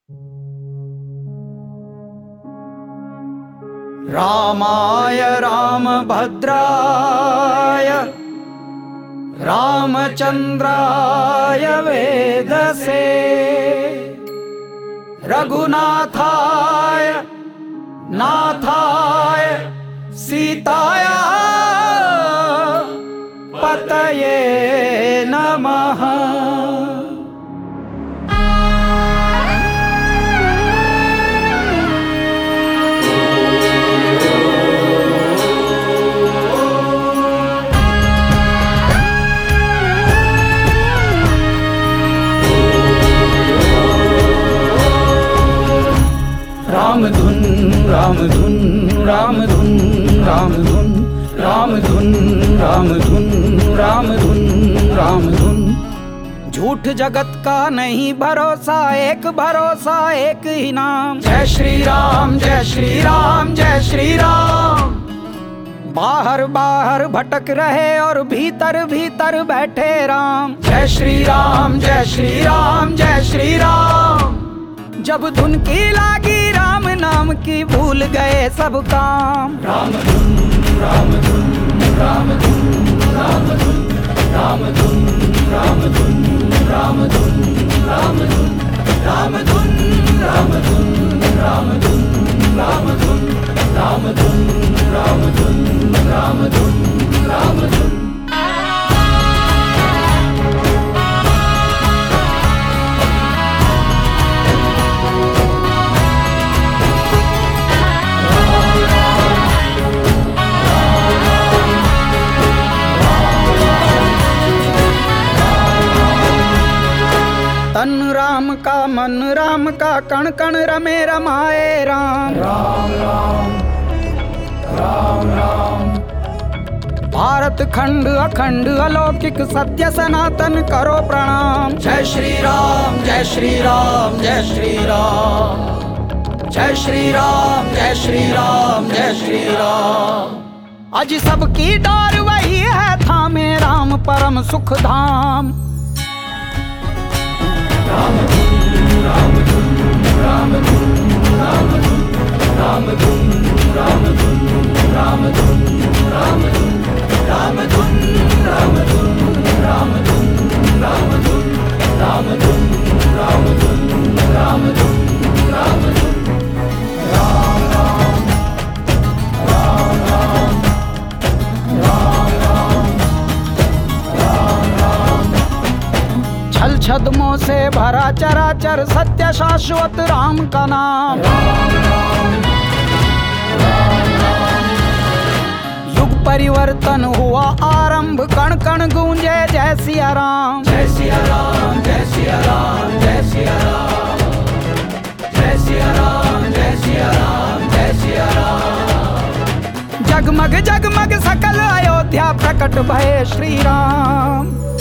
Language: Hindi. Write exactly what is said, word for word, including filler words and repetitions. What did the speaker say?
रामाय रामभद्राय रामचंद्राय वेदसे रघुनाथाय नाथाय सीताया पतये नमः। राम धुन राम धुन राम धुन राम धुन राम धुन राम धुन राम धुन राम धुन। झूठ जगत का नहीं भरोसा, एक भरोसा एक ही नाम। जय श्री राम जय श्री राम जय श्री राम। बाहर बाहर भटक रहे और भीतर भीतर बैठे राम। जय श्री राम जय श्री राम जय श्री राम। जब धुन की लागी राम नाम की, भूल गए सब काम। राम धुन राम धुन राम धुन राम धुन राम धुन राम धुन राम धुन राम धुन राम धुन राम धुन राम धुन राम धुन राम धुन राम धुन राम धुन राम धुन। तन राम का मन राम का, कण कण रमे रमाए राम। राम राम राम राम। भारत खंड अखंड अलौकिक सत्य सनातन करो प्रणाम। जय श्री राम जय श्री राम जय श्री राम। जय श्री राम जय श्री राम जय श्री राम। आज सबकी डोर वही है थामे, राम परम सुख धाम। राम धुन राम धुन राम धुन राम धुन राम धुन राम धुन राम धुन राम धुन राम धुन राम धुन राम धुन राम धुन राम धुन राम धुन राम धुन राम धुन। राम राम राम राम राम राम राम। छल छद्मों से भरा चराचर, सत्य शाश्वत राम का नाम। राम राम राम राम। युग परिवर्तन हुआ आरंभ, कण कण गूंजे जय सिया राम। जय सिया राम जय सिया राम जय सिया राम। जय सिया राम जय सिया राम जय सिया राम। जगमग जगमग सकल अयोध्या प्रकट भये श्री राम।